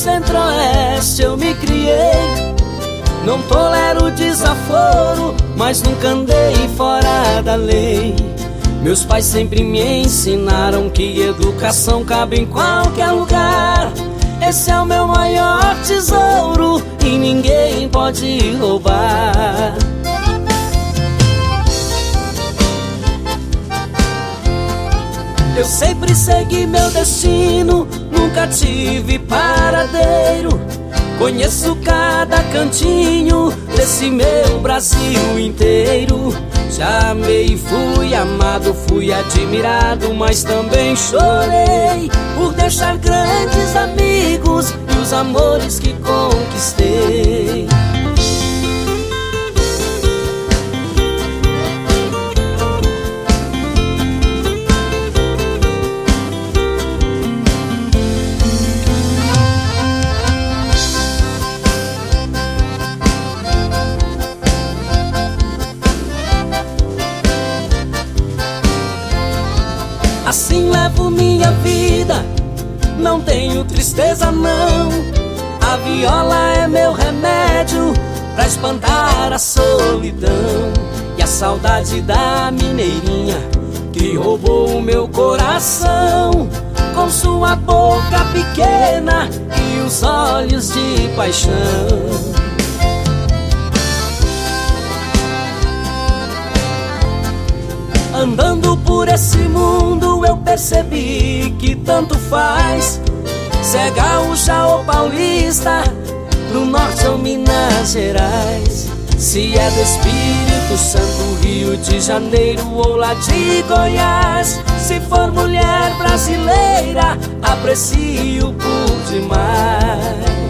centro-oeste eu me criei. Não tolero desaforo, mas nunca andei fora da lei. Meus pais sempre me ensinaram que educação cabe em qualquer lugar. Esse é o meu maior tesouro e ninguém pode roubar. Eu sempre segui meu destino, nunca tive paradeiro. Conheço cada cantinho desse meu Brasil inteiro. Já amei, fui amado, fui admirado, mas também chorei por deixar grandes amigos e os amores que conquistei. Assim levo minha vida, não tenho tristeza não. A viola é meu remédio pra espantar a solidão e a saudade da mineirinha que roubou o meu coração, com sua boca pequena e os olhos de paixão. Andando por esse mundo eu percebi que tanto faz se é gaúcha ou paulista, pro norte ou Minas Gerais, se é do Espírito Santo, Rio de Janeiro ou lá de Goiás. Se for mulher brasileira, aprecio por demais.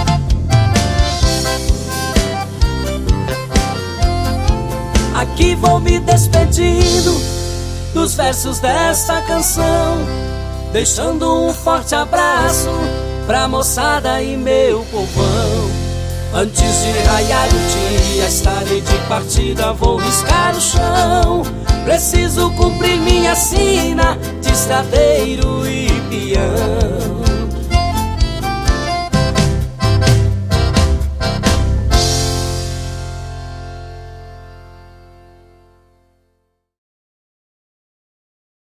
Aqui vou me despedindo dos versos desta canção, deixando um forte abraço pra moçada e meu povão. Antes de raiar o dia, estarei de partida, vou riscar o chão. Preciso cumprir minha sina de estradeiro e peão.